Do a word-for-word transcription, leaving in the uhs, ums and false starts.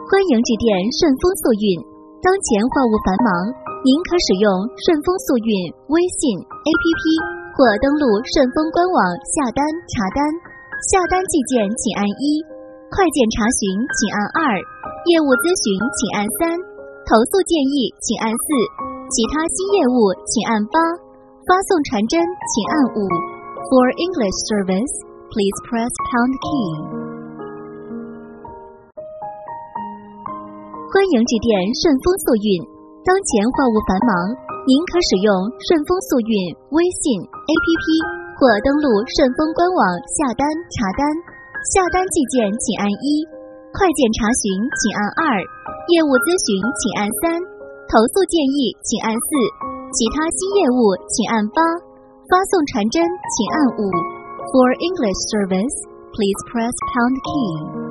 欢迎致电顺丰速运。当前话务繁忙，您可使用顺丰速运微信 A P P 或登录顺丰官网下单查单。下单寄件请按一，快件查询请按二，业务咨询请按三，投诉建议请按四，其他新业务请按八，发送传真请按五。For English service, please press pound key. 欢迎致电顺丰速运。当前话务繁忙，您可使用顺丰速运微信 A P P 或登录顺丰官网下单查单。下单寄件请按一，快件查询请按二，业务咨询请按三，投诉建议请按四，其他新业务请按八，发送传真请按五。For English service, please press pound key.